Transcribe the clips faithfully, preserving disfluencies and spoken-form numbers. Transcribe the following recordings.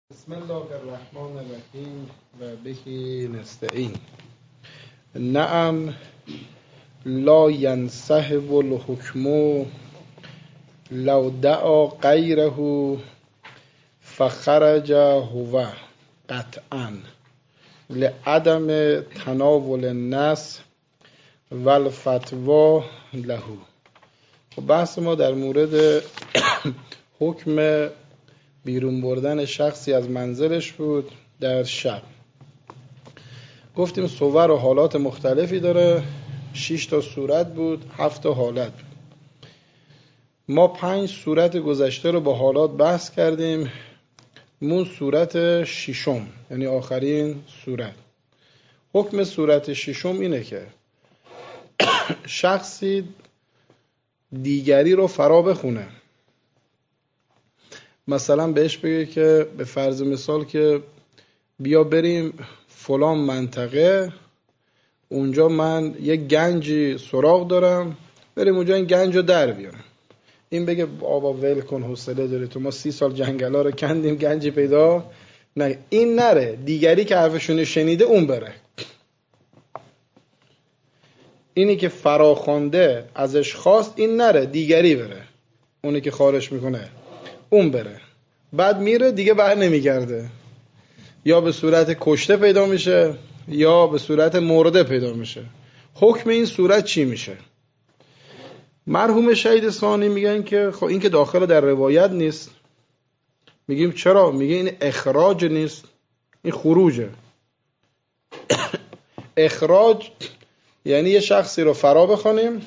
بسم الله الرحمن الرحیم و بهی نستعین. نعم لا ینسحب الحکم لو دعا غیره فخرج هو قطعا لعدم تناول النص و الفتوی له. بحث ما در مورد حکم بیرون بردن شخصی از منزلش بود در شب. گفتیم صور و حالات مختلفی داره، شش تا صورت بود، هفت تا حالت بود. ما پنج صورت گذشته رو با حالات بحث کردیم. مون صورت ششم، یعنی آخرین صورت. حکم صورت ششم اینه که شخصی دیگری رو فرا بخونه. مثلا بهش بگه که به فرض مثال که بیا بریم فلان منطقه، اونجا من یک گنجی سراغ دارم، بریم اونجا این گنج رو در بیارم. این بگه آبا ول کن، حوصله داری تو، ما سی سال جنگلا رو کندیم گنجی پیدا نه. این نره، دیگری که حرفشون شنیده اون بره. اینی که فراخوانده ازش خواست این نره، دیگری بره. اونی که خارش میکنه اون بره. بعد میره دیگه بر نمیگرده، یا به صورت کشته پیدا میشه یا به صورت مرده پیدا میشه. حکم این صورت چی میشه؟ مرحوم شهید ثانی میگن که خب این که داخل در روایت نیست. میگیم چرا؟ میگه این اخراج نیست، این خروجه. اخراج یعنی یه شخصی رو فرا بخوانیم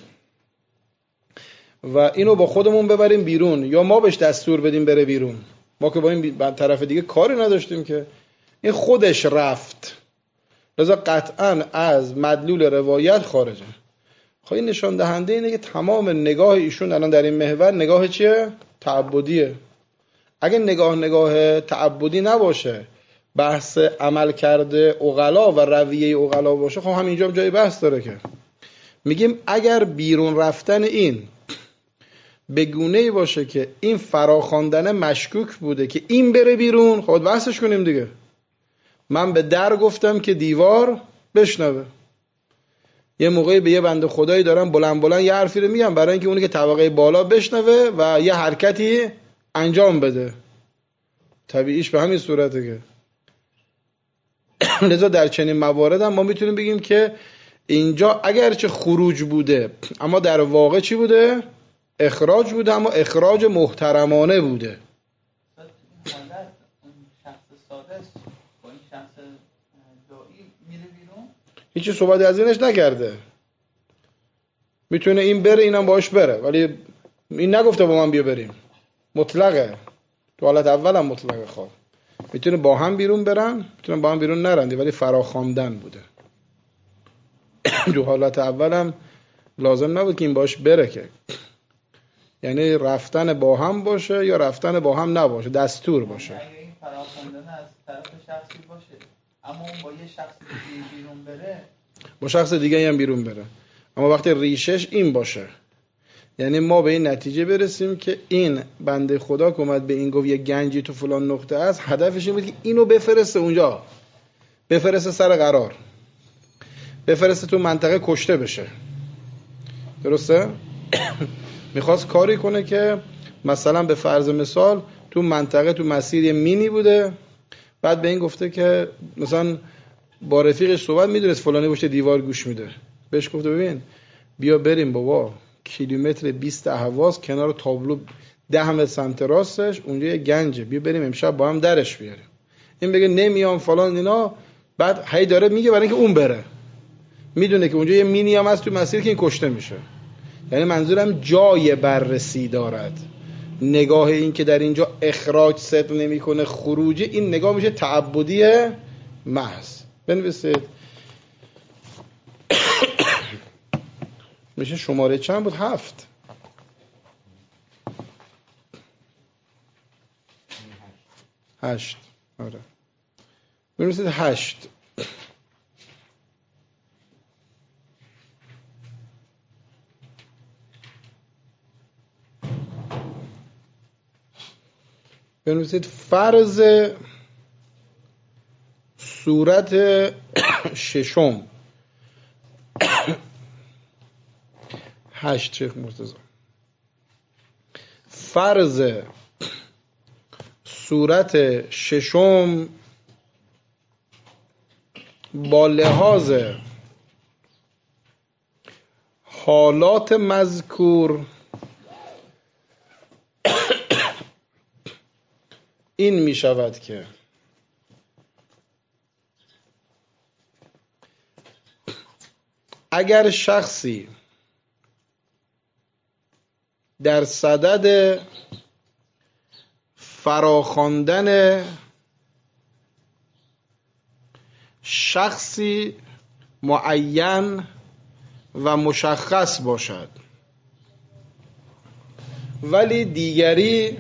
و اینو با خودمون ببریم بیرون، یا ما بهش دستور بدیم بره بیرون. ما که با این طرف دیگه کاری نداشتیم، که این خودش رفت، لذا قطعا از مدلول روایت خارجه. خب این نشان دهنده اینه که تمام نگاه ایشون الان در این محور نگاه چیه؟ تعبدیه. اگه نگاه نگاه تعبدی نباشه، بحث عمل کرده عقلا و رویه عقلا باشه، خب همینجا هم جای بحث داره. که میگیم اگر بیرون رفتن این به گونه‌ای باشه که این فراخواندن مشکوک بوده که این بره بیرون، خب بحثش کنیم دیگه. من به در گفتم که دیوار بشنوه. یه موقعی به یه بنده خدایی دارم بلند بلند یه حرفی رو میگم برای اینکه اونی که طبقه بالا بشنوه و یه حرکتی انجام بده. طبیعیش به همین صورته. که لذا در چنین موارد هم ما میتونیم بگیم که اینجا اگرچه خروج بوده اما در واقع چی بوده؟ اخراج بوده، اما اخراج محترمانه بوده. هیچی صحبتی از اینش نکرده. میتونه این بره اینم باش بره، ولی این نگفته با من بیا بریم. مطلقه. تو حالت اول هم مطلقه. خواه میتونه با هم بیرون برن، میتونه با هم بیرون نرنده، ولی فراخواندن بوده. تو حالت اول هم لازم نبود که این باش بره، که یعنی رفتن با هم باشه یا رفتن با هم نباشه، دستور باشه. اگه این فراخواندن از طرف شخصی باشه اما اون با یه شخص دیگه بیرون بره، با شخص دیگه هم بیرون بره، اما وقتی ریشش این باشه، یعنی ما به این نتیجه برسیم که این بنده خدا که اومد به این گفت یه گنجی تو فلان نقطه است، هدفش این بود که اینو بفرسته اونجا، بفرسته سر قرار، بفرسته تو منطقه کشته بشه. درسته؟ میخواست کاری کنه که مثلا به فرض مثال تو منطقه تو مسیر یه مینی بوده، بعد به این گفته که مثلا با رفیقش صحبت، میدونست فلانی باشه دیوار گوش میده، بهش گفته ببین بیا بریم بابا کیلومتر بیست اهواز کنار تابلو ده متر سمت راستش اونجا یه گنجه، بیا بریم امشب با هم درش بیاریم. این بگه نمیام فلان اینا، بعد هی داره میگه برای اینکه اون بره، میدونه که اونجا یه مینی هم هست تو مسیر که این کشته میشه. یعنی منظورم جای بررسی دارد. نگاه این که در اینجا اخراج صدق نمیکنه، خروجی، این نگاه میشه تعبدی محض. بنویسید. میشه شماره چند بود؟ هفت. هشت. آره. بنویسید هشت. بنویسید فرض صورت ششم هشت شیخ مرتضی فرض صورت ششم با لحاظ حالات مذکور این می شود که اگر شخصی در صدد فراخواندن شخصی معین و مشخص باشد ولی دیگری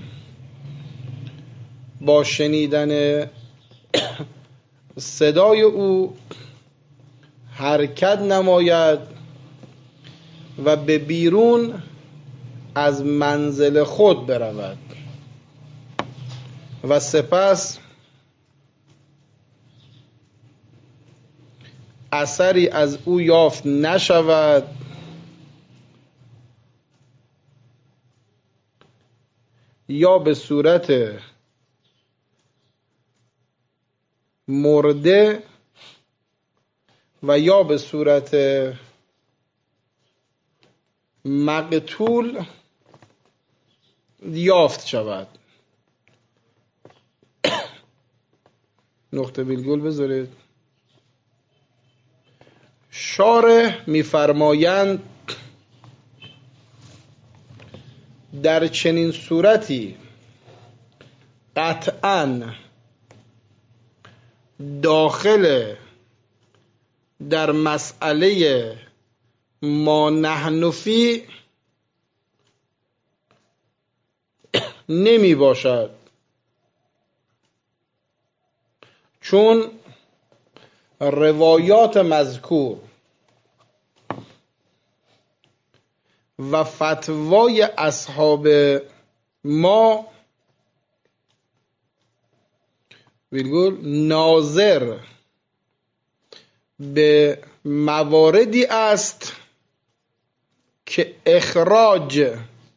با شنیدن صدای او حرکت نماید و به بیرون از منزل خود برود و سپس اثری از او یافت نشود یا به صورت مرده و یا به صورت مقتول یافت شود. نقطه ویرگول بذارید. شارح می‌فرمایند در چنین صورتی قطعاً داخل در مسئله ما نحن فی نمی باشد، چون روایات مذکور و فتوای اصحاب ما ویرگول ناظر به مواردی است که اخراج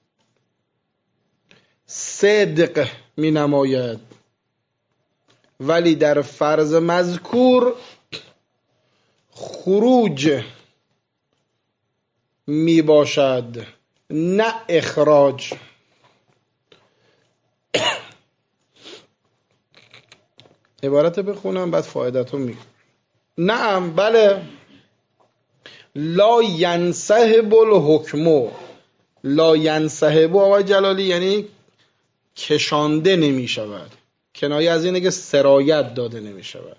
صدق می نماید، ولی در فرض مذکور خروج می باشد نه اخراج. عبارت بخونم بعد فایدتو میگم. نعم بله، لا ینسحب الحکم، لا ینسحب آقای جلالی یعنی کشانده نمی شود، کنایه از اینه که سرایت داده نمی شود.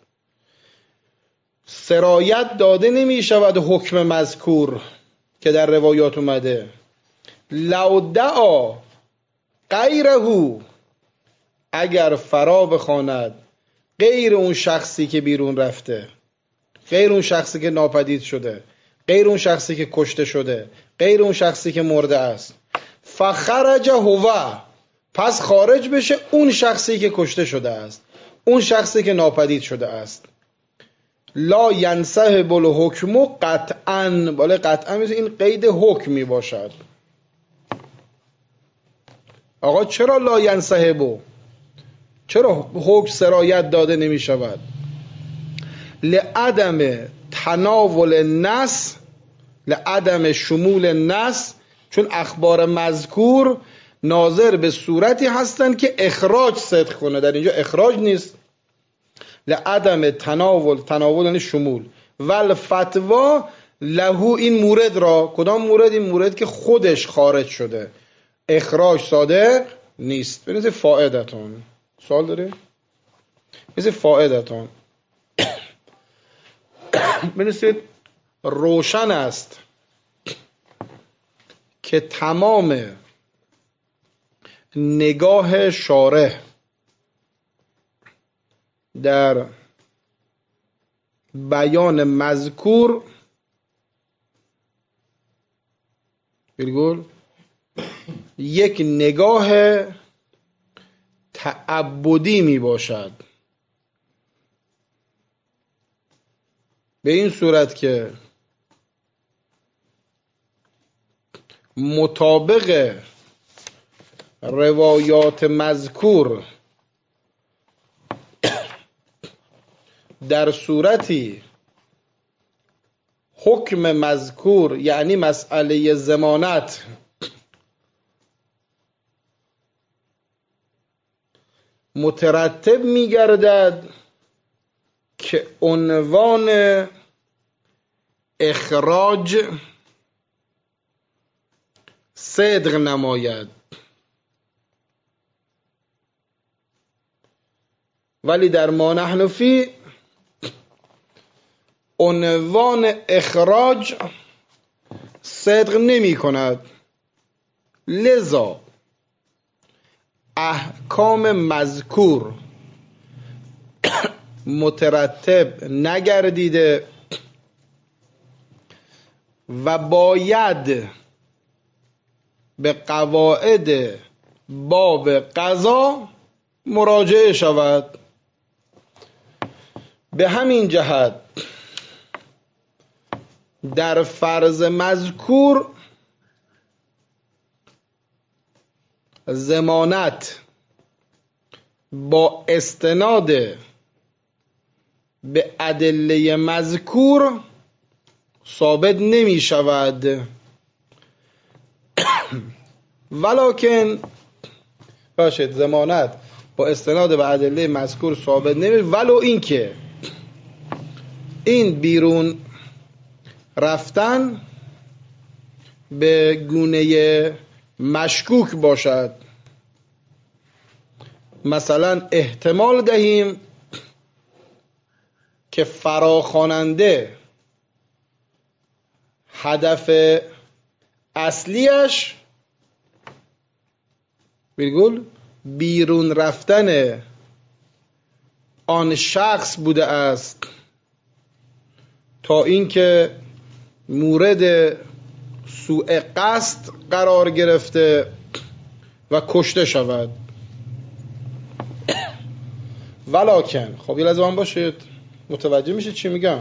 سرایت داده نمی شود حکم مذکور که در روایات اومده. لو دعا غیره، اگر فرا بخواند غیر اون شخصی که بیرون رفته، غیر اون شخصی که ناپدید شده، غیر اون شخصی که کشته شده، غیر اون شخصی که مرده است، فخرج هو، پس خارج بشه اون شخصی که کشته شده است، اون شخصی که ناپدید شده است. لا ینسحب الحکم قطعا، بالا قطعا این قید حکمی باشد. آقا چرا لا ینسحب؟ چرا حکم سرایت داده نمی شود؟ لعدم تناول النص، لعدم شمول النص، چون اخبار مذکور ناظر به صورتی هستند که اخراج صدق کنه، در اینجا اخراج نیست. لعدم تناول، تناول یعنی شمول، ول فتوا لهو، این مورد را، کدام مورد؟ این مورد که خودش خارج شده، اخراج صادق نیست. ببینید فائدتون، سوال داره؟ مثل فائدتون ببینید روشن است که تمام نگاه شارح در بیان مذکور بگول یک نگاه تعبدی می باشد، به این صورت که مطابق روایات مذکور در صورتی حکم مذکور یعنی مسئله ضمانت مترتب می‌گردد که عنوان اخراج صدق نماید، ولی در ما نحن فی عنوان اخراج صدق نمی کند، لذا احکام مذکور مترتب نگردیده و باید به قواعد باب قضا مراجعه شود. به همین جهت در فرض مذکور ضمانت با استناد به ادله مذکور ثابت نمی شود، ولکن باشد ضمانت با استناد به ادله مذکور ثابت نمی، ولو اینکه این بیرون رفتن به گونه مشکوک باشد. مثلا احتمال دهیم که فراخواننده هدف اصلیش ویرگول بیرون رفتن آن شخص بوده است تا اینکه مورد سوء قصد قرار گرفته و کشته شود. ولکن خب یه لحظه من باشید، متوجه میشه چی میگم؟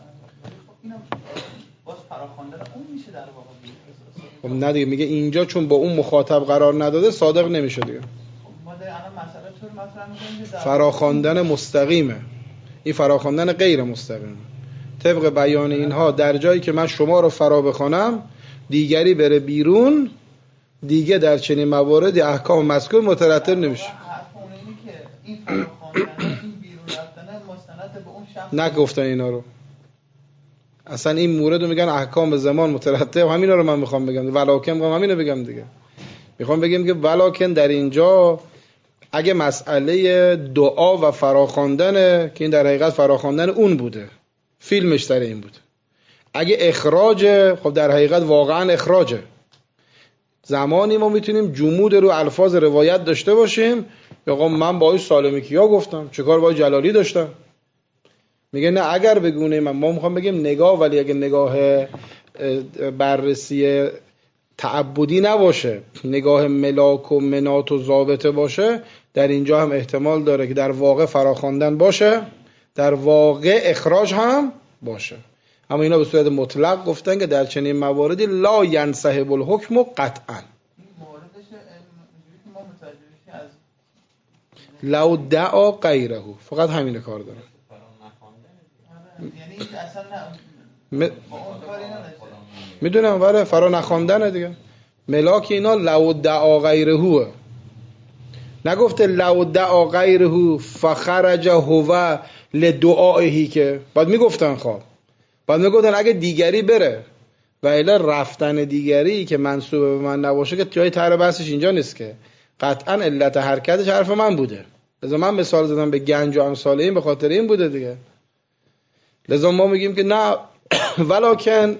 باز فراخواندن اون میشه در واقع. خب نه دیگه، میگه اینجا چون با اون مخاطب قرار نداده صادق نمیشه دیگه. ما در الان مسئله طور مطرح می‌کنیم که فراخواندن مستقیمه، این فراخواندن غیر مستقیمه. طبق بیان اینها در جایی که من شما رو فرا بخوانم دیگری بره بیرون، دیگه در چنین مواردی احکام مذکور مترتب نمیشه. حرف اون اینه که این فراخواندن این بیرون رفتن مستند به اون شخص نگفتن اینا رو، اصلا این مورد رو میگن احکام زمان مترتب، همینا رو من میخوام بگم، ولکن میخوام همینو بگم دیگه. میخوام بگم که ولکن در اینجا اگه مسئله دعا و فراخواندنه که این در حقیقت فراخواندن اون بوده، فیلمش در این بود. اگه اخراجه، خب در حقیقت واقعا اخراجه. زمانی ما میتونیم جمود رو الفاظ روایت داشته باشیم، یا من با سالمی کیا گفتم، چه کار با جلالی داشتم. میگه نه اگر بگونه من ما میخوام بگیم نگاه، ولی اگه نگاه بررسی تعبدی نباشه، نگاه ملاک و منات و ضابطه باشه، در اینجا هم احتمال داره که در واقع فراخواندن باشه، در واقع اخراج هم باشه. اما اینا به صورت مطلق گفتن که در چنین مواردی لا ینسحب الحکم قطعا. موردش اینجوری که ما متوجه بشیم از لو دعا غیره، فقط همین کار داره. یعنی اصلا م... با اون کاری نداشته. میدونم وره فرا نخواندنه دیگه. ملاک اینا لو دعا غیره، نگفته لو دعا غیره فخرج هو لدعائه، که بعد میگفتن خب بعد میگفتن اگه دیگری بره و الا رفتن دیگری که منسوب به من نباشه که جای طرح بحثش اینجا نیست، که قطعا علت حرکتش حرف من بوده. لذا من مثال زدم به گنج و امثال این به خاطر این بوده دیگه. لذا ما میگیم که نه ولکن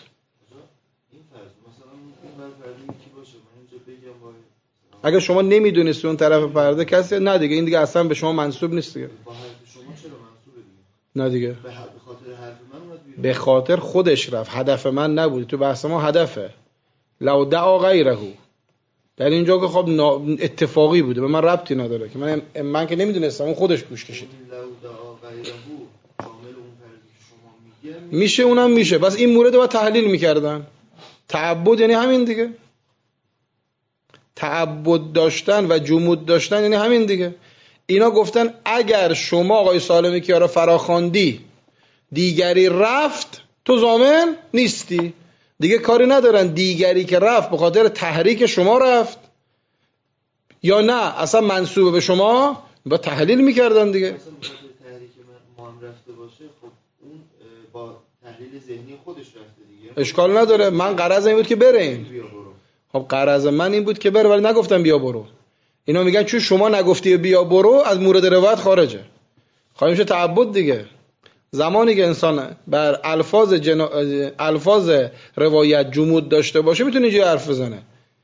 اگه شما نمیدونید اون طرف پرده کسی، نه دیگه این دیگه اصلا به شما منسوب نیست دیگه. با حرف شما چرا منسوبه دیگه؟ نه دیگه به خاطر حرف من اومد بیرون. به خاطر خودش رفت، هدف من نبود. تو بحث ما هدفه لو دعا غیره، در اینجا که خب اتفاقی بوده، به من ربطی نداره که من من که نمیدونستم، اون خودش گوش کشید. لو دعا غیره شامل اون پردی که شما میشه اونم میشه. بس این مورد رو باید تحلیل میکردن. تعبد یعنی همین دیگه. تعبد داشتن و جمود داشتن یعنی همین دیگه. اینا گفتن اگر شما آقای سالم کیا را فراخواندی دیگری رفت تو ضامن نیستی دیگه. کاری ندارن دیگری که رفت به خاطر تحریک شما رفت یا نه اصلا منسوب به شما، با تحلیل میکردن دیگه. مثلا به خاطر تحریک ما هم رفته باشه، خب اون با تحلیل ذهنی خودش رفته دیگه، اشکال نداره. من غرض این بود که بره این. خب غرض من این بود که بره ولی نگفتم بیا برو. اینا میگن چون شما نگفتی بیا برو از مورد روایت خارجه. خواهی میشه تعبد دیگه. زمانی که انسان بر الفاظ جنا... الفاظ روایت جمود داشته باشه میتونه اینجوری حرف بزنه.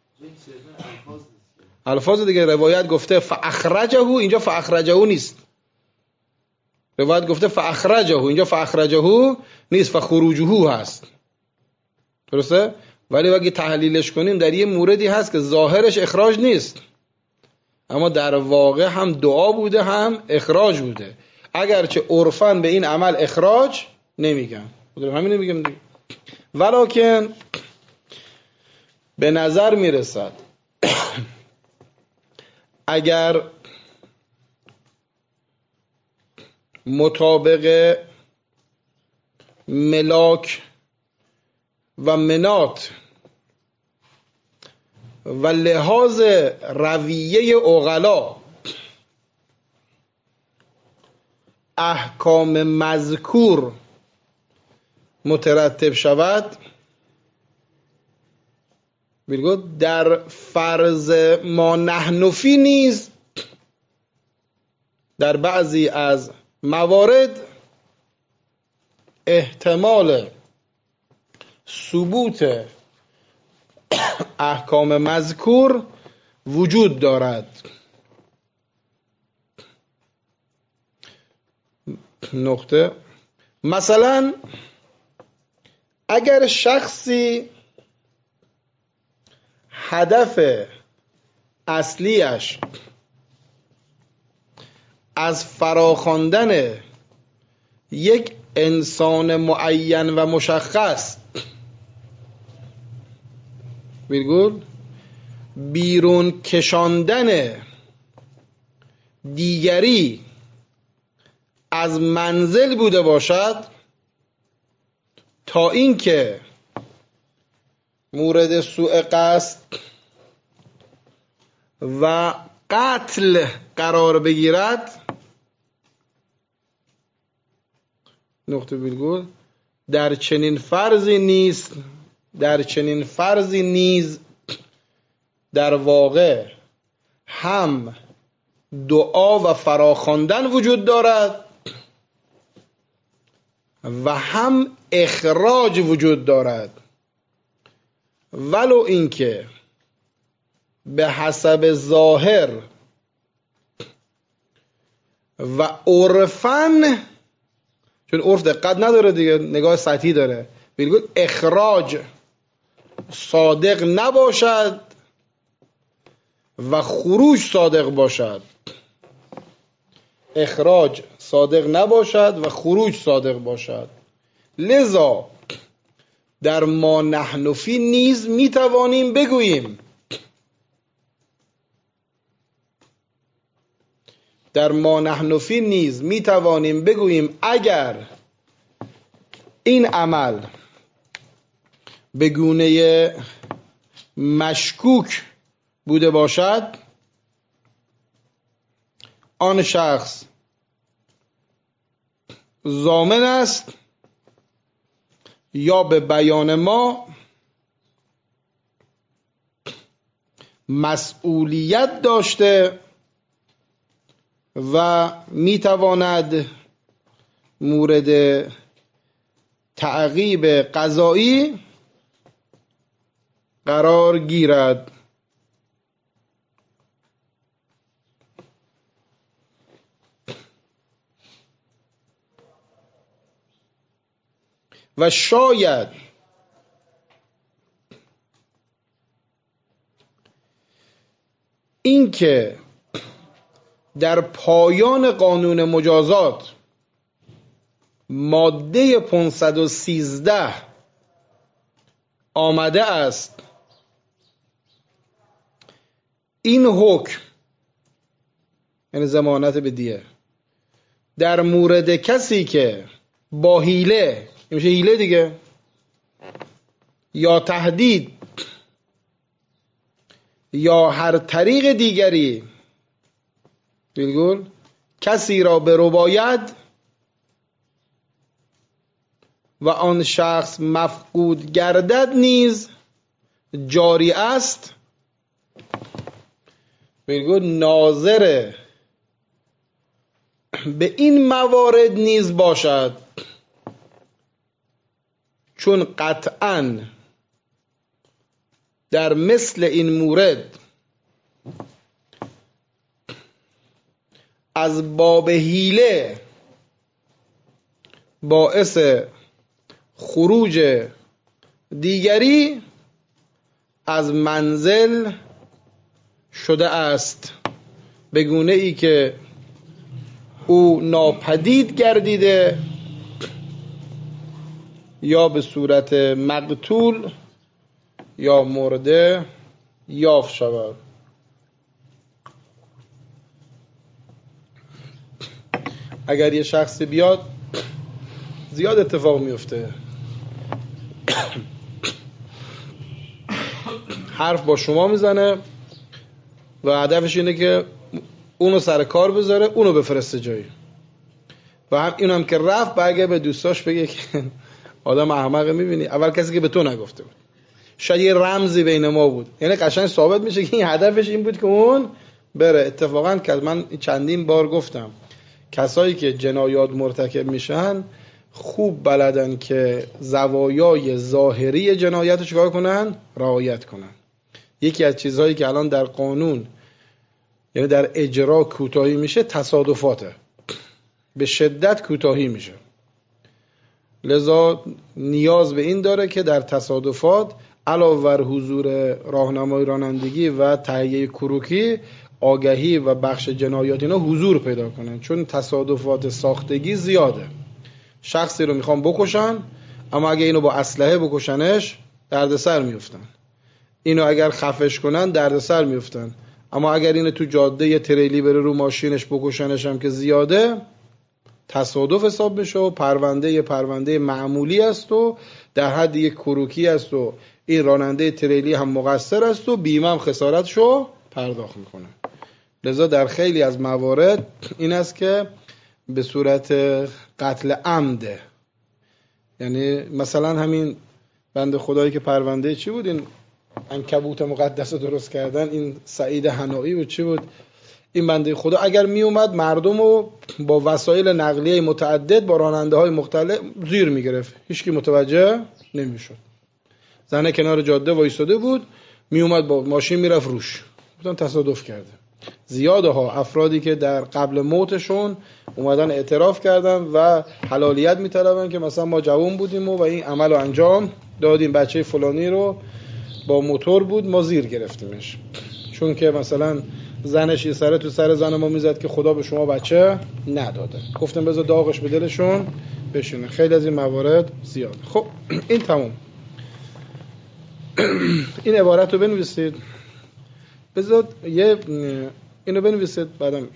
الفاظ دیگه روایت گفته فاخرجه، اینجا فاخرجه نیست. روایت گفته فاخرجه، اینجا فاخرجه نیست، فخروجه هست. درسته؟ ولی وقتی تحلیلش کنیم در یه موردی هست که ظاهرش اخراج نیست، اما در واقع هم دعا بوده هم اخراج بوده، اگرچه عرفاً به این عمل اخراج نمیگن. همین میگم دیگه. ولکن به نظر میرسد اگر مطابق ملاک و منات و لحاظ رویه عقلا احکام مذکور مترتب شود، بگو در فرض ما نحن فی نیز در بعضی از موارد احتمال ثبوت احکام مذکور وجود دارد. نقطه. مثلا اگر شخصی هدف اصلیش از فراخواندن یک انسان معین و مشخص ویرگول بیرون کشاندن دیگری از منزل بوده باشد تا اینکه مورد سوء قصد و قتل قرار بگیرد، نقطه ویرگول در چنین فرضی نیست در چنین فرضی نیز در واقع هم دعا و فراخواندن وجود دارد و هم اخراج وجود دارد، ولو اینکه به حسب ظاهر و عرفاً، چون عرف دقت نداره دیگه، نگاه سطحی داره، بگید اخراج صادق نباشد و خروج صادق باشد. اخراج صادق نباشد و خروج صادق باشد. لذا در ما نحن فی نیز میتوانیم بگوییم در ما نحن فی نیز میتوانیم بگوییم اگر این عمل به گونه مشکوک بوده باشد، آن شخص ضامن است یا به بیان ما مسئولیت داشته و میتواند مورد تعقیب قضایی قرار گیرد. و شاید اینکه در پایان قانون مجازات ماده پانصد و سیزده آمده است این حکم، یعنی ضمانت به دیه، در مورد کسی که با حیله، میشه حیله دیگه، یا تهدید یا هر طریق دیگری بالگل کسی را برباید و آن شخص مفقود گردد نیز جاری است، بالگل ناظر به این موارد نیز باشد، چون قطعاً در مثل این مورد از باب حیله باعث خروج دیگری از منزل شده است، به گونه ای که او ناپدید گردیده یا به صورت مقتول یا مرده یافت شود. اگر یه شخصی بیاد زیاد اتفاق میفته، حرف با شما میزنه و هدفش اینه که اونو سر کار بذاره، اونو بفرسته جایی، و هم اینو هم که رفت برگه به دوستاش بگه که آدم احمق میبینی، اول کسی که به تو نگفته بود، شاید یه رمزی بین ما بود، یعنی قشنگ ثابت میشه که این هدفش این بود که اون بره. اتفاقا که من چندین بار گفتم کسایی که جنایات مرتکب میشن خوب بلدن که زوایای ظاهری جنایت رو چیکار کنن؟ رعایت کنن. یکی از چیزهایی که الان در قانون یعنی در اجرا کوتاهی میشه تصادفاته، به شدت کوتاهی میشه، لذا نیاز به این داره که در تصادفات علاوه بر حضور راهنمای رانندگی و تهیه کروکی، آگهی و بخش جنایات اینا حضور پیدا کنن، چون تصادفات ساختگی زیاده. شخصی رو میخوام بکشن، اما اگه اینو با اسلحه بکشنش دردسر میفتن، اینو اگر خفش کنن دردسر میفتن، اما اگر اینو تو جاده یه تریلی بره رو ماشینش بکشنش هم که زیاده تصادف حساب میشه و پرونده یه پرونده معمولی است و در حد یک کروکی است و این راننده تریلی هم مقصر است و بیمه هم خسارتشو پرداخت میکنه. لذا در خیلی از موارد این است که به صورت قتل عمده، یعنی مثلا همین بنده خدایی که پرونده چی بود، این عنکبوت مقدس درست کردن، این سعید حنایی بود چی بود، این بنده خدا اگر می اومد مردم رو با وسایل نقلیه متعدد با راننده های مختلف زیر می گرفت، هیچ کی متوجه نمی شد. زنه کنار جاده وایساده بود، می اومد با ماشین می رفت روش، بودن تصادف کرده. زیاده ها افرادی که در قبل موتشون اومدن اعتراف کردن و حلالیت می طلبن که مثلا ما جوان بودیم و, و این عمل رو انجام دادیم، بچه فلانی رو با موتور بود ما زیر گرفتیمش، چون که مثلا زنش یه سره تو سر زن ما میزد که خدا به شما بچه نداده، گفتم بذار داغش به دلشون بشونه. خیلی از این موارد زیاد. خب این تموم. این عبارت رو بنویسید، بذار یه اینو بنویسید بعدم میگم.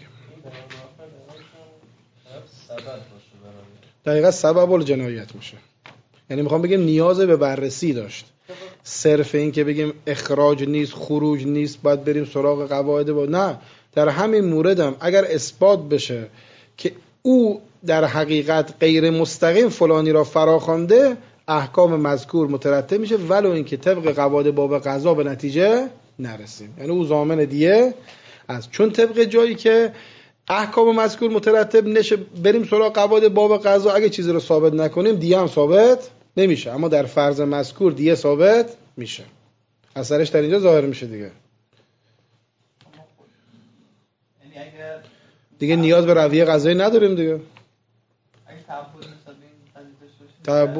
دقیقا سبب الجنایت میشه، یعنی میخوام بگم نیاز به بررسی داشت، صرف این که بگیم اخراج نیست خروج نیست باید بریم سراغ قواعد با، نه، در همین موردم اگر اثبات بشه که او در حقیقت غیر مستقیم فلانی را فراخوانده احکام مذکور مترتب میشه، ولو اینکه طبق قواعد باب قضا به نتیجه نرسیم، یعنی او ضامن دیه از، چون طبق جایی که احکام مذکور مترتب نشه بریم سراغ قواعد باب قضا، اگه چیزی رو ثابت نکنیم دیه هم ثابت نمیشه، اما در فرض مذکور دیه ثابت میشه، اثرش در اینجا ظاهر میشه دیگه. دیگه نیاز به رویه قضایی نداریم دیگه. تعبد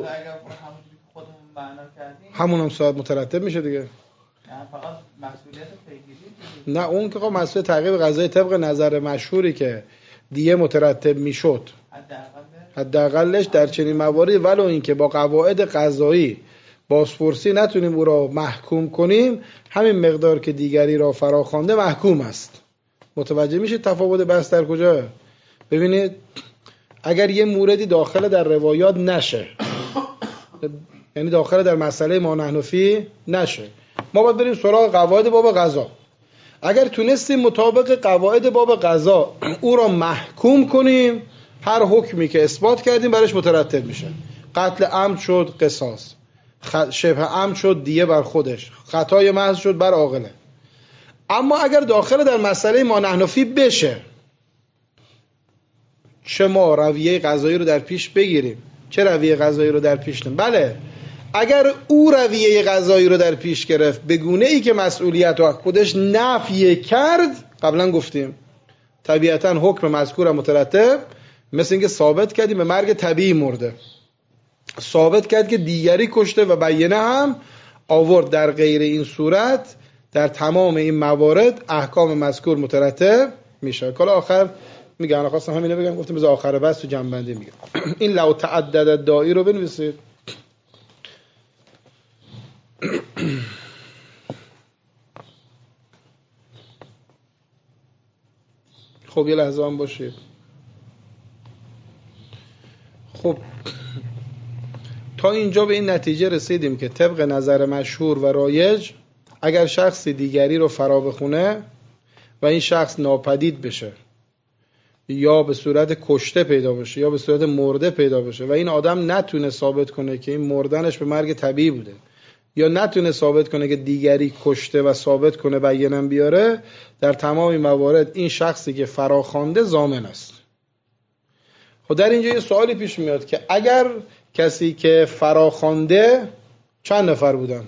همون هم ساعت مترتب میشه دیگه. فقط مسئولیت پیگیری. نه اون که خب مسئول تعقیب قضایی طبق نظر مشهوری که دیه مترتب میشد حداقلش در چنین مواردی ولو اینکه با قواعد قضایی بازپرسی نتونیم او را محکوم کنیم، همین مقدار که دیگری را فراخوانده محکوم است. متوجه میشید تفاوت بحث در کجا؟ ببینید اگر یه موردی داخل در روایات نشه، یعنی داخل در مسئله ما نحن فیه نشه، ما باید بریم سراغ قواعد باب قضا. اگر تونستیم مطابق قواعد باب قضا او را محکوم کنیم، هر حکمی که اثبات کردیم برش مترتب میشه. قتل عمد شد قصاص، شبه عمد شد دیه بر خودش، خطای محض شد بر عاقله. اما اگر داخل در مسئله ما نحن فیه بشه، چه ما رویه قضایی رو در پیش بگیریم، چه رویه قضایی رو در پیش نیم، بله اگر او رویه قضایی رو در پیش گرفت به گونه ای که مسئولیت رو خودش نفی کرد، قبلا گفتیم طبیعتا حکم مذکور مترتب، مثل اینکه ثابت کردیم به مرگ طبیعی مرده، ثابت کرد که دیگری کشته و بیانه هم آورد، در غیر این صورت در تمام این موارد احکام مذکور مترتب میشه. کلا آخر میگم، انا خواستم همینو بگم، گفتم بذار آخر بس تو جنبندی میگم. این لو تعدد دائی رو بنویسید. خب یه لحظه هم باشید. خب تا اینجا به این نتیجه رسیدیم که طبق نظر مشهور و رایج، اگر شخصی دیگری رو فرا بخونه و این شخص ناپدید بشه، یا به صورت کشته پیدا بشه یا به صورت مرده پیدا بشه و این آدم نتونه ثابت کنه که این مردنش به مرگ طبیعی بوده، یا نتونه ثابت کنه که دیگری کشته و ثابت کنه بیانم بیاره، در تمام موارد این شخصی که فراخوانده ضامن است. خب در اینجا یه سوالی پیش میاد که اگر کسی که فراخوانده چند نفر بودن؟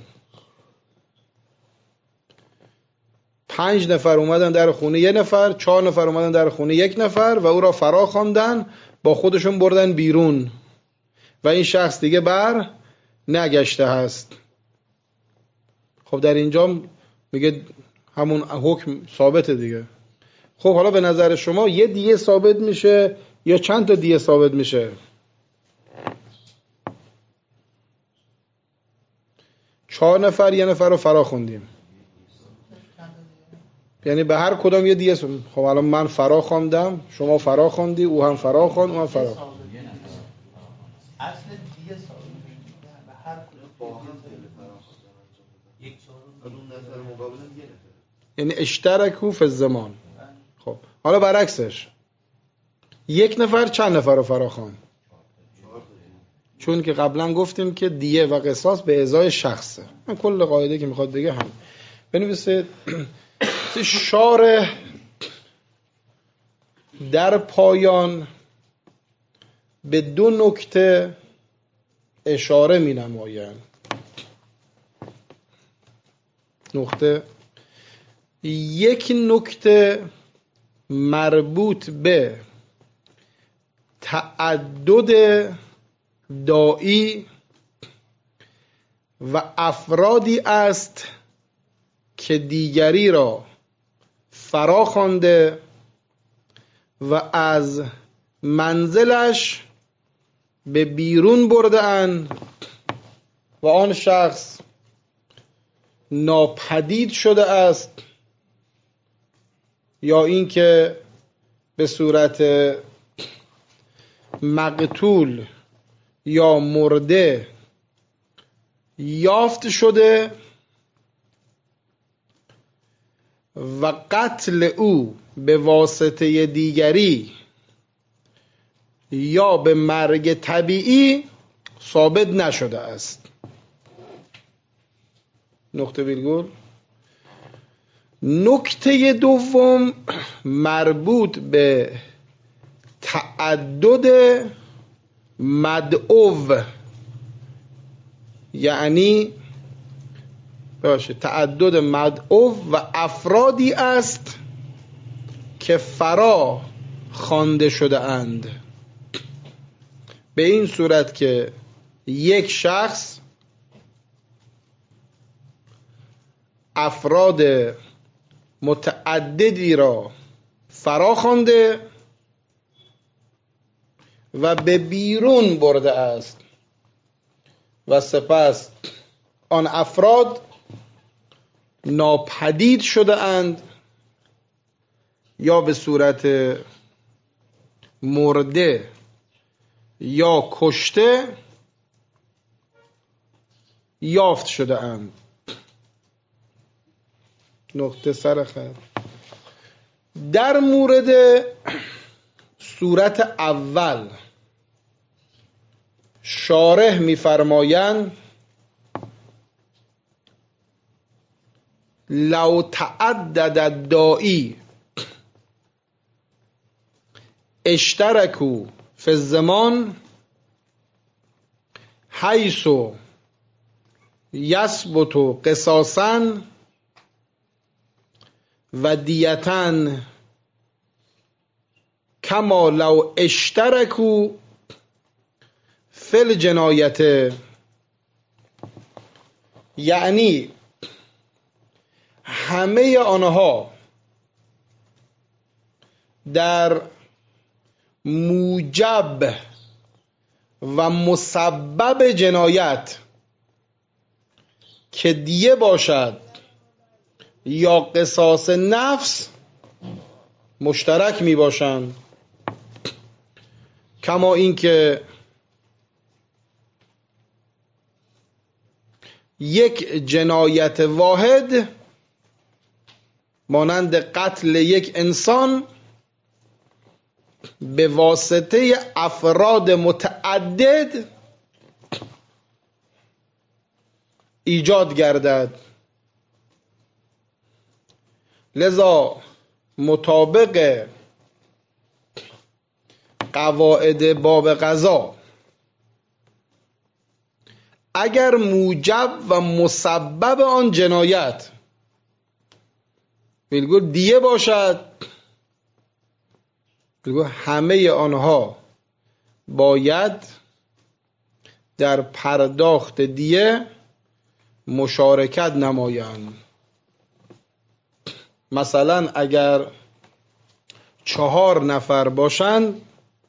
پنج نفر اومدن در خونه یه نفر، چهار نفر اومدن در خونه یک نفر و او را فرا خواندن، با خودشون بردن بیرون و این شخص دیگه بر نگشته هست. خب در اینجا میگه همون حکم ثابته دیگه. خب حالا به نظر شما یه دیه ثابت میشه یا چند تا دیه ثابت میشه؟ چهار نفر یه نفر رو فرا خوندیم، یعنی به هر کدام یه دیه. خب الان من فرا خواندم، شما فرا خواندی، او هم فرا خواند، اون هم فرا خواند. اصل دیه ثابت به هر کدام با هم فرا خواندن، یک چهارم اون نفر مقابل یه نفر، یعنی اشترکوا فی الزمان. خب حالا برعکسش، یک نفر چند نفر رو فرا خواند؟ چون که قبلا گفتیم که دیه و قصاص به ازای شخصه. من کل قاعده که میخواد بگه هم بنویسید. شارح در پایان به دو نکته اشاره می نمایند. نکته یک نکته مربوط به تعدد داعی و افرادی است که دیگری را فرا خوانده و از منزلش به بیرون برده اند و آن شخص ناپدید شده است، یا اینکه به صورت مقتول یا مرده یافت شده و قتل او به واسطه دیگری یا به مرگ طبیعی ثابت نشده است. نقطه ویرگول. نکته دوم مربوط به تعدد مدعو، یعنی باشه تعدد مدعو و افرادی است که فرا خوانده شده اند، به این صورت که یک شخص افراد متعددی را فرا خوانده و به بیرون برده است و سپس آن افراد ناپدید شده اند یا به صورت مرده یا کشته یافت شده اند. نقطه سرخط. در مورد صورت اول شارح می‌فرمایند لو تعدد الداعی اشترکوا فی الزمان حیث یثبت قصاصا و دیتن کما لو اشترکوا فی الجنایت. یعنی همه آنها در موجب و مسبب جنایت که دیه باشد یا قصاص نفس مشترک می باشند، کما اینکه یک جنایت واحد مانند قتل یک انسان به واسطه افراد متعدد ایجاد گردد. لذا مطابق قواعد باب قضا اگر موجب و مسبب آن جنایت بالکل دیه باشد، بالکل همه آنها باید در پرداخت دیه مشارکت نمایند. مثلا اگر چهار نفر باشند،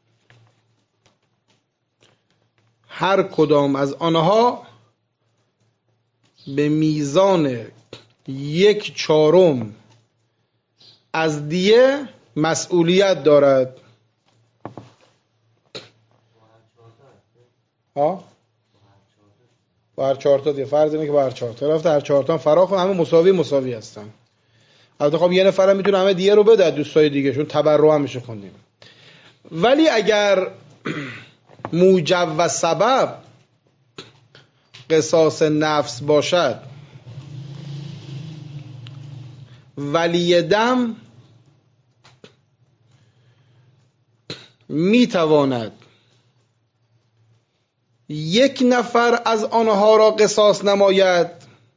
هر کدام از آنها به میزان یک چهارم از دیه مسئولیت دارد. ها؟ با هر چهار تا دیگه فرض اینه که با هر چهار تا رفته هر چهار تا فراخ همه مساوی مساوی هستن. البته خب یه نفرم میتونه همه دیگه رو بده دوستای دیگه، چون تبرع هم میشه خوندیم. ولی اگر موجب و سبب قصاص نفس باشد، ولی دم میتواند یک نفر از آنها را قصاص نماید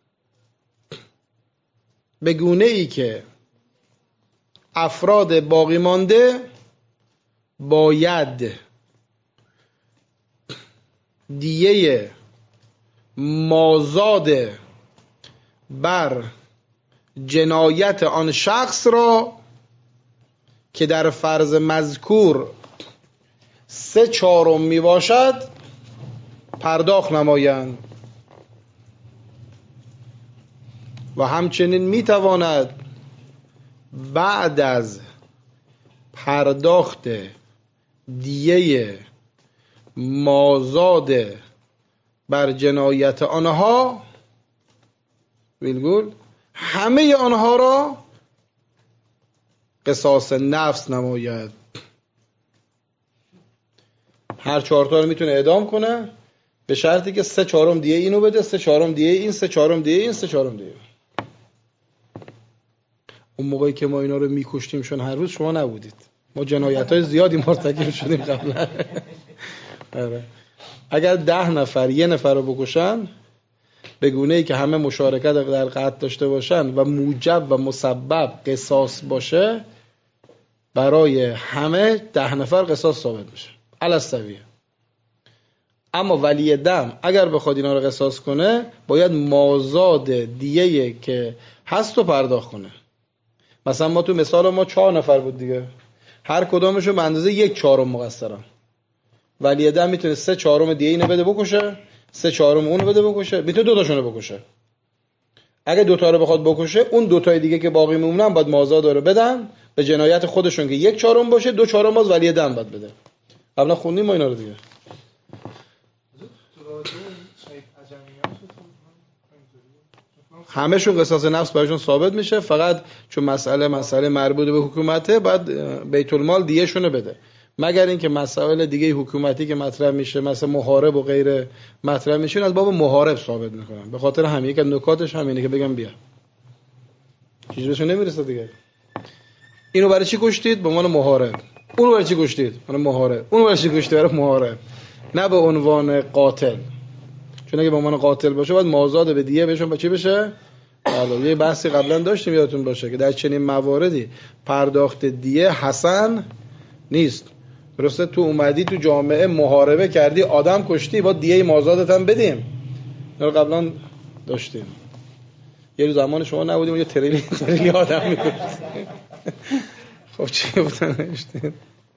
به گونه ای که افراد باقی مانده باید دیه مازاد بر جنایت آن شخص را که در فرض مذکور سه چهارم می باشد پرداخت نمایند و همچنین می تواند بعد از پرداخت دیه مازاد بر جنایت آنها بالکل همه آنها را قصاص نفس نماید. هر چهار تا رو میتونه اعدام کنه به شرطی که سه چهارم دیه اینو بده، سه چهارم دیه این، سه چهارم دیه این، سه چهارم دیه. اون موقعی که ما اینا رو میکشتیم شون هر روز شما نبودید، ما جنایت‌های زیادی مرتکب شدیم قبلا. اگر ده نفر یه نفر رو بکشن به گونه‌ای که همه مشارکت در قتل داشته باشن و موجب و مسبب قصاص باشه، برای همه ده نفر قصاص ثابت میشه علی السویه. اما ولی دم اگر بخواد اینا رو قصاص کنه باید مازاد دیه که هست رو پرداخت کنه. مثلا ما تو مثال ما چهار نفر بود دیگه، هر کدامشون به اندازه یک چهارم مقصرن. ولی دم میتونه سه چهارم دیگه اینو بده بکشه، سه چهارم اونو بده بکشه، میتونه دو تاشونو بکشه. اگه دوتا رو بخواد بکشه، اون دوتای دیگه که باقی میمونن باید مازاد رو بدن به جنایت خودشون که یک چهارم باشه، دو چهارم باز ولی دم باید بده. قبلا خوندیم ما اینا رو دیگه. همه‌شون قصاص نفس براشون ثابت میشه، فقط چون مسئله مسئله مربوط به حکومته بعد بیت المال دیه‌شون رو بده، مگر اینکه مسائل دیگه حکومتی که مطرح میشه مثلا محارب و غیره مطرح میشه از باب محارب ثابت میکنن. به خاطر همین یک از نکاتش همینه که بگم بیا چیزی بهشون نمیرسه دیگه. اینو برای چی کشتید؟ به عنوان محارب. اونو برای چی کشتید؟ به عنوان محارب. اونو برای چی کشتید؟ برای محارب، نه به عنوان قاتل. چون اگه به عنوان قاتل باشه باید مازاد به دیه بهشون بچه بشه. حالا یه بحثی قبلا داشتیم یادتون باشه که در چنین مواردی پرداخت دیه حسن نیست. درسته تو اومدی تو جامعه محاربه کردی، آدم کشتی، با دیه مازادت هم بدیم. اینا قبلا داشتیم. یه روز زمان شما نبودیم یه تریلی تریلی آدم می‌کشتیم. خب چی بودن نوشتین؟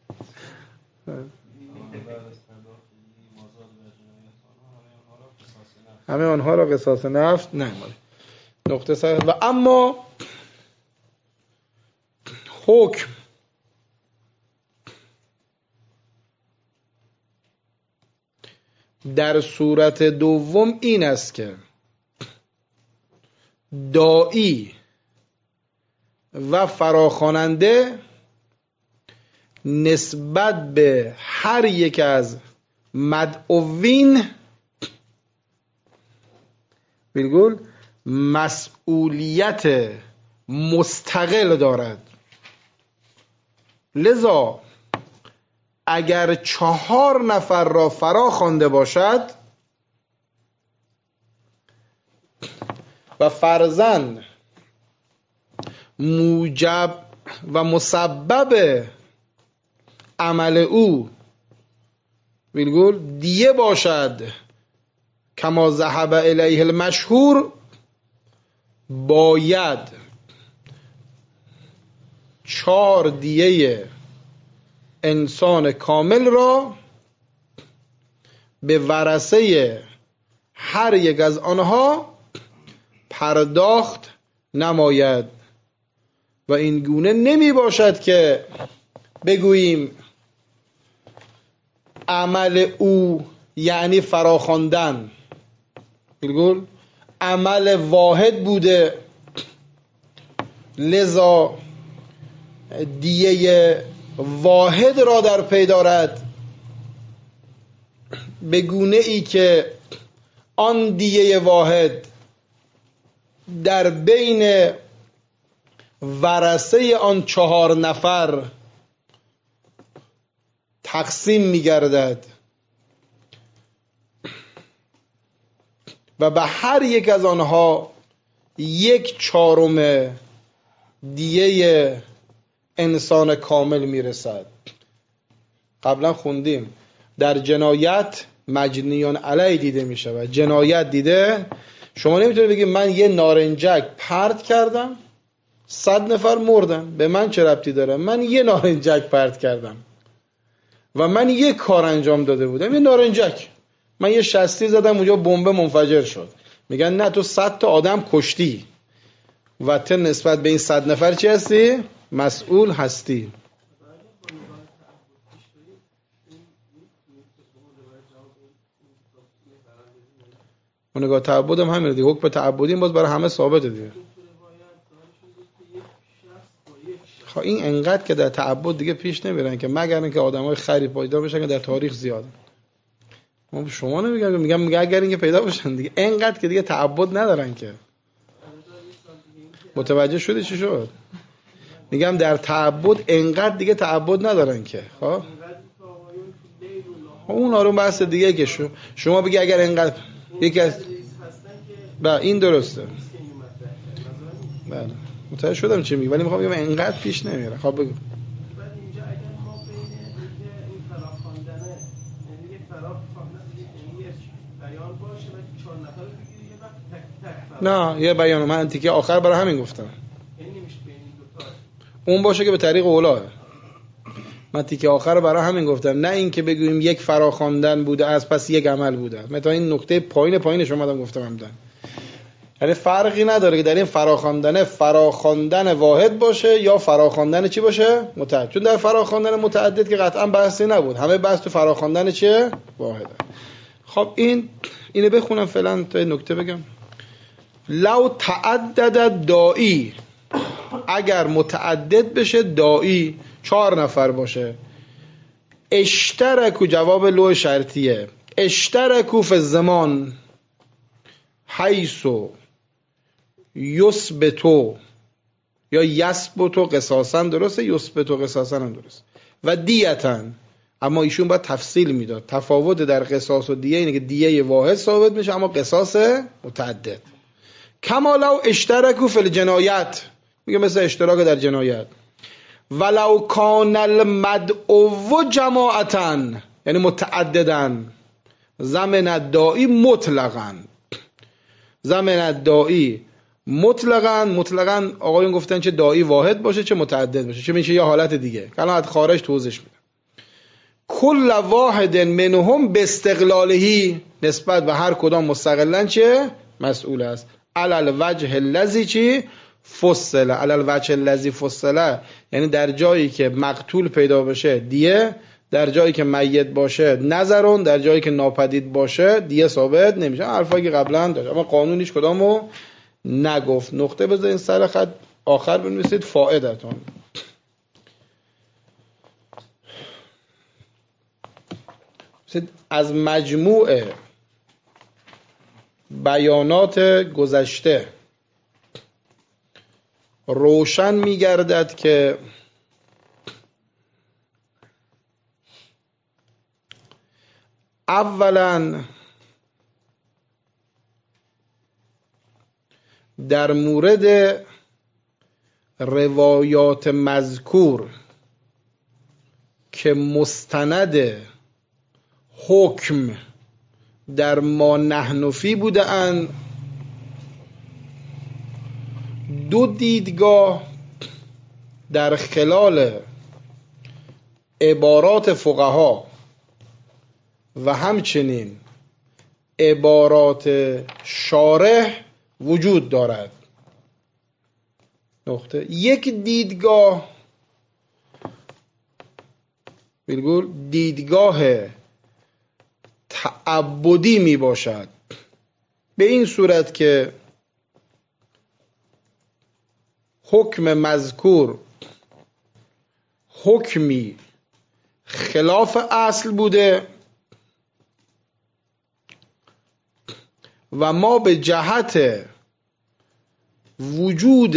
همه آنها را قصاص نفس نه مالی نقطه سر. و اما حکم در صورت دوم این است که داعی و فراخواننده نسبت به هر یک از مدعوین بالگل مسئولیت مستقل دارد. لذا اگر چهار نفر را فرا خوانده باشد و فرضاً موجب و مسبب عمل او بالگل دیه باشد کما ذهب الیه المشهور، باید چهار دیه انسان کامل را به ورثه هر یک از آنها پرداخت نماید. و این گونه نمی باشد که بگوییم عمل او یعنی فراخواندن بالگل عمل واحد بوده، لذا دیه واحد را در پی دارد، به گونه ای که آن دیه واحد در بین ورثه آن چهار نفر تقسیم می گردد و به هر یک از آنها یک چهارم دیه انسان کامل می رسد. قبلا خوندیم در جنایت مجنیان علی دیده می شود. جنایت دیده شما نمیتونید بگید من یه نارنجک پرت کردم صد نفر مردن، به من چه ربطی داره؟ من یه نارنجک پرت کردم و من یه کار انجام داده بودم، یه نارنجک، من یه شستی زدم اونجا بمب منفجر شد. میگن نه تو صد تا آدم کشتی و تو نسبت به این صد نفر چی هستی؟ مسئول هستی. اون نگاه تعبد هم همینه دیگه، حکم تعبدی باز برای همه ثابته دیگه. خب این انقدر که در تعبد دیگه پیش نمیرن که مگر اینکه آدمای خری پیدا بشن که در تاریخ زیاد. من شما نمیگم، میگم میگم اگر اینکه پیدا بشن دیگه، انقدر که دیگه تعبد ندارن که. متوجه شدی چی شد؟ میگم در تعبد انقدر دیگه تعبد ندارن که. خب اون آروم بحث دیگه که شو شما بگی اگر انقدر یکی از با این درسته. بله متوجه شدم چی میگی، ولی میخوام بگم انقدر پیش نمیره. خب بگو. نه یه بیان من تیکه آخر برای همین گفتم اون باشه که به طریق اولاه، من تیکه آخر برای همین گفتم، نه این که بگوییم یک فراخواندن بوده از پس یک عمل بوده. من تا این نکته پایین پایینش اومدم گفتم همدن، یعنی فرقی نداره که در این فراخواندن فراخواندن واحد باشه یا فراخواندن چی باشه متعدد. چون در فراخواندن متعدد که قطعا بحثی نبود، همه بحث تو فراخواندن چیه واحده. خب این اینو بخونم فعلا تا این نکته بگم. لو تعدد دائی، اگر متعدد بشه دائی چهار نفر باشه، اشترکو، جواب لو شرطیه، اشترکو فی الزمان حیثو یثبتو یا یثبتو قصاصا، درسته، یثبتو قصاصا هم درست، و دیتا، اما ایشون باید تفصیل میداد. تفاوت در قصاص و دیه اینه که دیه واحد ثابت میشه اما قصاص متعدد. کما لو اشترکو فی الجنایت، میگه مثل اشتراک در جنایت. ولو کان المدعو جماعتا، یعنی متعددا، زمن الدائی مطلقا، زمن الدائی مطلقا. مطلقا آقایون گفتن چه دائی واحد باشه چه متعدد باشه، چه میشه یه حالت دیگه که الان خارج توضیح میده. کل واحد منهم به استقلالهی، نسبت به هر کدام مستقلا چه مسئول است. علل وجه الذی چی فصل، علل وجه الذی فصل، یعنی در جایی که مقتول پیدا بشه دیه، در جایی که میت باشه نظرون، در جایی که ناپدید باشه دیه ثابت نمیشه. حرفایی که قبلا داشت اما قانونیش کدامو نگفت. نقطه بذارین سر خط آخر بنویسید فائدتون. از مجموع بیانات گذشته روشن می‌گردد که اولا در مورد روایات مذکور که مستند حکم در ما نحن فی بوده اند، دو دیدگاه در خلال عبارات فقها و همچنین عبارات شارح وجود دارد. نقطه یک دیدگاه بلگل دیدگاه تعبدی می باشد، به این صورت که حکم مذکور حکمی خلاف اصل بوده و ما به جهت وجود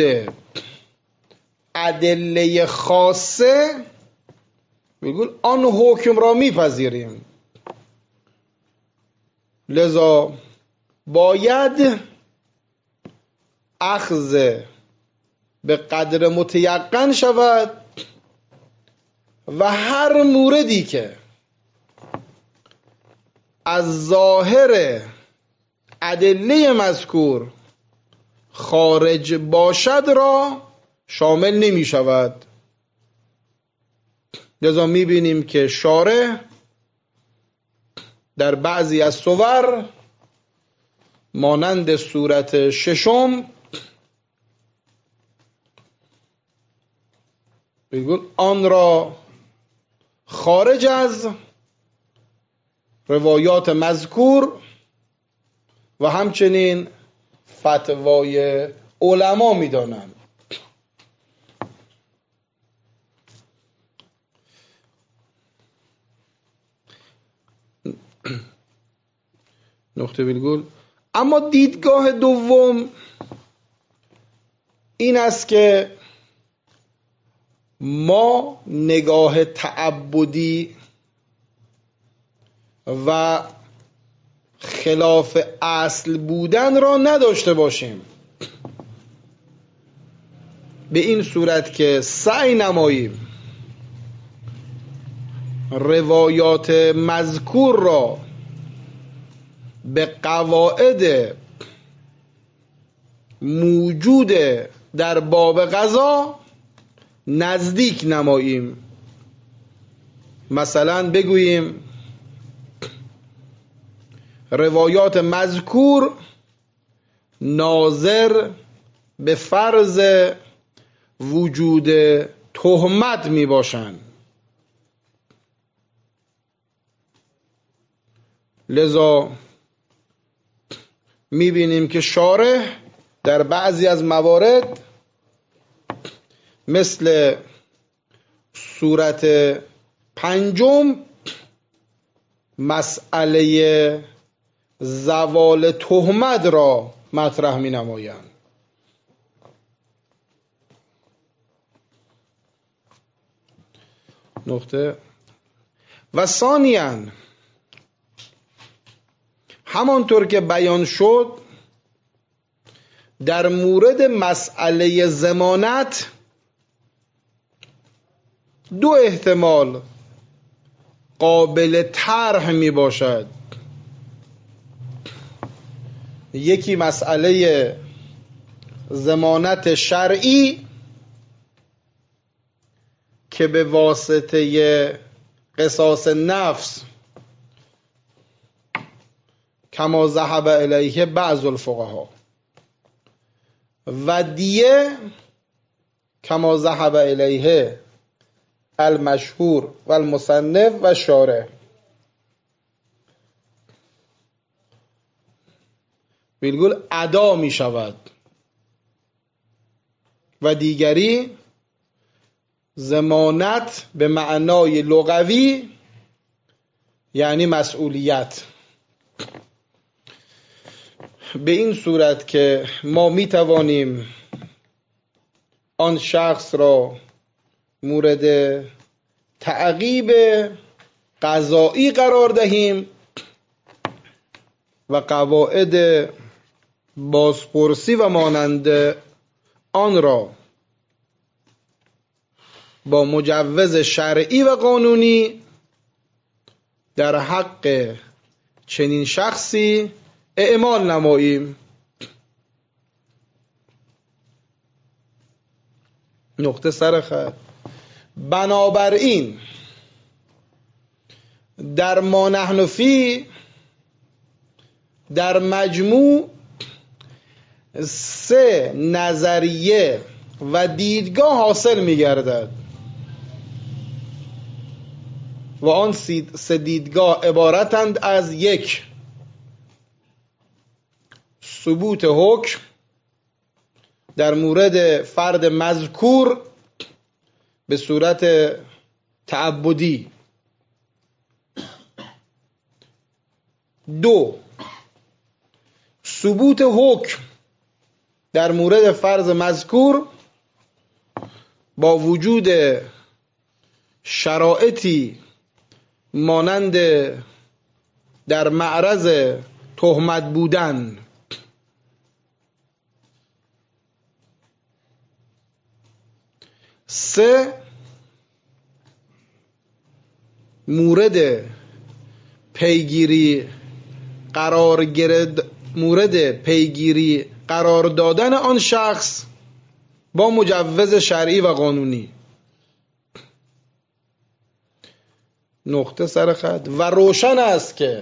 ادله خاصه بگول آن حکم را میپذیریم. لذا باید اخذ به قدر متیقن شود و هر موردی که از ظاهر ادله مذکور خارج باشد را شامل نمی شود. لذا می بینیم که شارح در بعضی از صور مانند صورت ششم بگو آن را خارج از روایات مذکور و همچنین فتوای علما می دانند. نقطه ویرگول. اما دیدگاه دوم این است که ما نگاه تعبدی و خلاف اصل بودن را نداشته باشیم، به این صورت که سعی نماییم روایات مذکور را به قواعد موجود در باب قضا نزدیک نماییم. مثلا بگوییم روایات مذکور ناظر به فرض وجود تهمت می باشند، لذا می بینیم که شارح در بعضی از موارد مثل سورت پنجم مسئله زوال تهمت را مطرح می نمایند. نقطه و ثانیاً همانطور که بیان شد در مورد مسئله ضمانت دو احتمال قابل طرح می باشد. یکی مسئله ضمانت شرعی که به واسطه قصاص نفس کما ذهب الیه بعض الفقها و دیه کما ذهب الیه المشهور و المصنف و شارح. بالکل ادا می شود. و دیگری ضمانت به معنای لغوی یعنی مسئولیت، به این صورت که ما می توانیم آن شخص را مورد تعقیب قضایی قرار دهیم و قواعد بازپرسی و مانند آن را با مجوز شرعی و قانونی در حق چنین شخصی اعمال نماییم. نقطه سر خط. بنابراین در ما نحن فی در مجموع سه نظریه و دیدگاه حاصل می گردد و آن سه دیدگاه عبارتند از: یک، ثبوت حکم در مورد فرد مذکور به صورت تعبدی، دو، ثبوت حکم در مورد فرد مذکور با وجود شرایطی مانند در معرض تهمت بودن، سه، مورد پیگیری قرار گرد مورد پیگیری قرار دادن آن شخص با مجوز شرعی و قانونی. نقطه سر خط. و روشن است که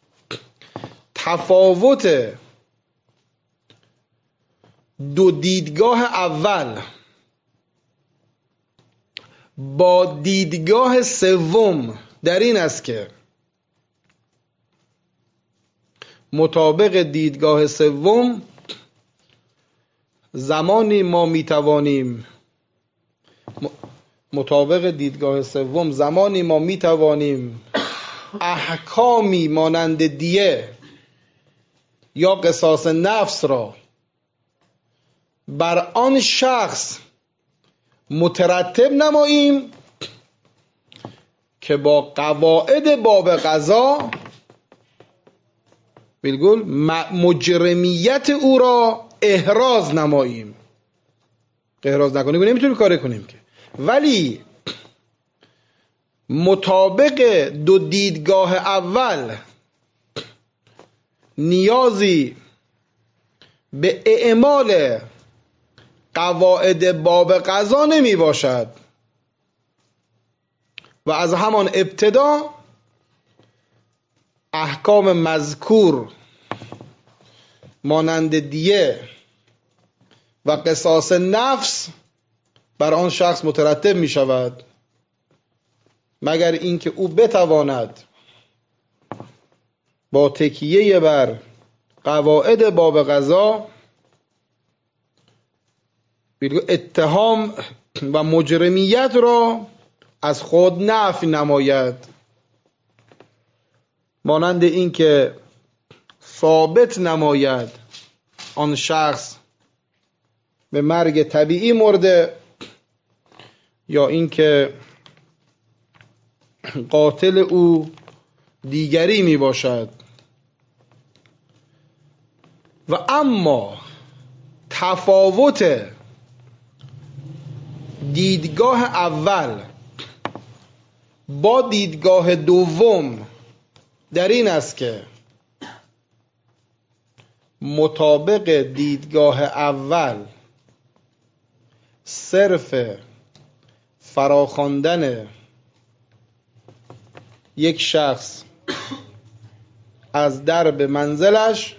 تفاوت دو دیدگاه اول با دیدگاه سوم در این است که مطابق دیدگاه سوم زمانی ما میتوانیم مطابق دیدگاه سوم زمانی ما میتوانیم احکامی مانند دیه یا قصاص نفس را بر آن شخص مترتب نماییم که با قواعد باب قضا بالکل مجرمیت او را احراز نماییم. احراز نکنیم نمیتونیم کاری کنیم که، ولی مطابق دو دیدگاه اول نیازی به اعمال قواعد باب قضا نمی باشد و از همان ابتدا احکام مذکور مانند دیه و قصاص نفس بر آن شخص مترتب می شود، مگر اینکه او بتواند با تکیه بر قواعد باب قضا اتهام و مجرمیت را از خود نفی نماید، مانند اینکه ثابت نماید آن شخص به مرگ طبیعی مرده، یا اینکه قاتل او دیگری می باشد. و اما تفاوت دیدگاه اول با دیدگاه دوم در این است که مطابق دیدگاه اول صرف فراخواندن یک شخص از درب منزلش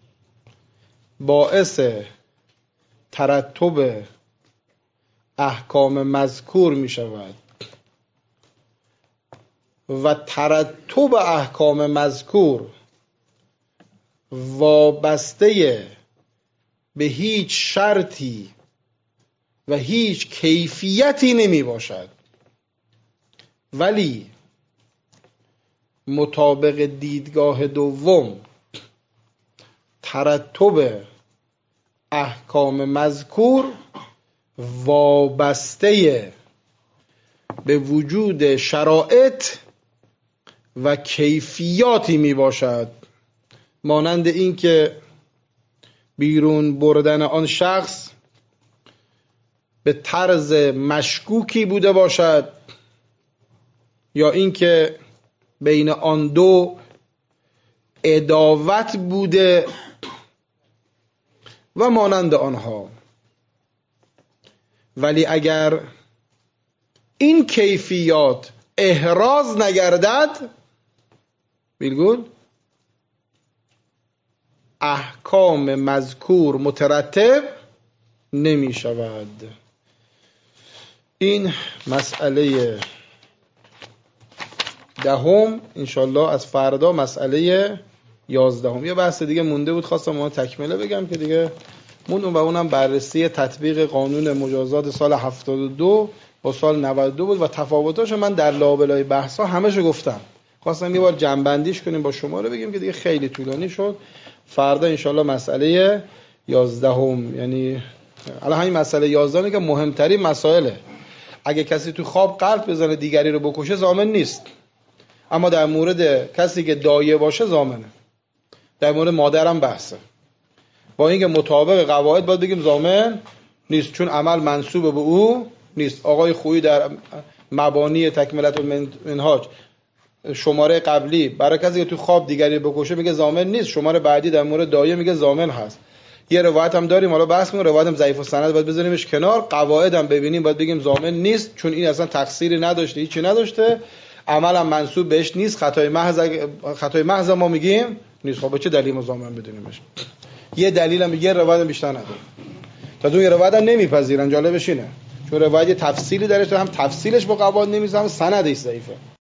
باعث ترتب احکام مذکور می شود و ترتب احکام مذکور وابسته به هیچ شرطی و هیچ کیفیتی نمی باشد، ولی مطابق دیدگاه دوم ترتب احکام مذکور وابسته به وجود شرایط و کیفیاتی می باشد، مانند این که بیرون بردن آن شخص به طرز مشکوکی بوده باشد، یا اینکه بین آن دو عداوت بوده و مانند آنها. ولی اگر این کیفیات احراز نگردد، بیلگون احکام مذکور مترتب نمی شود. این مسئله دهم، انشالله از فردا مسئله یازدهم. یه بحث دیگه مونده بود خواستم ما تکمله بگم که دیگه موند، و اونم بررسی تطبیق قانون مجازات سال هفتاد و دو با سال نود و دو بود و تفاوتاشو من در لابلای بحثا همشو گفتم. خواستم یه بار جنبندیش کنیم با شما رو بگیم که دیگه خیلی طولانی شد. فردا انشالله مسئله یازدهم، یعنی الان همین مسئله یازدهم که مهمترین مسائله. اگه کسی تو خواب قلب بزنه دیگری رو بکشه ضامن نیست، اما در مورد کسی که دایه باشه ضامنه. در مورد مادرم بحثه، با اینکه مطابق قواعد باید بگیم ضامن نیست، چون عمل منسوب به او نیست. آقای خویی در مبانی تکملت المنهاج شماره قبلی برای کسی که تو خواب دیگری بکشه میگه ضامن نیست، شماره بعدی در مورد دایه میگه ضامن هست. یه روایت هم داریم، حالا بحث می‌کنیم، روایت هم ضعیف السند باید بذاریمش کنار، قواعد هم ببینیم باید بگیم ضامن نیست، چون این اصلا تقصیری نداشته، هیچی نداشته، عمل هم منسوب بهش نیست، خطای محض خطای محض ما میگیم نیست. خب به چه دلیل مضامن بدونیمش؟ یه دلیل هم یه روایت بیشتر نداره، تا دو یه روایت هم نمیپذیرن. جالبش اینه چون روایت تفصیلی درش هم تفصیلش با قواعد نمیزنه، سندش ضعیفه.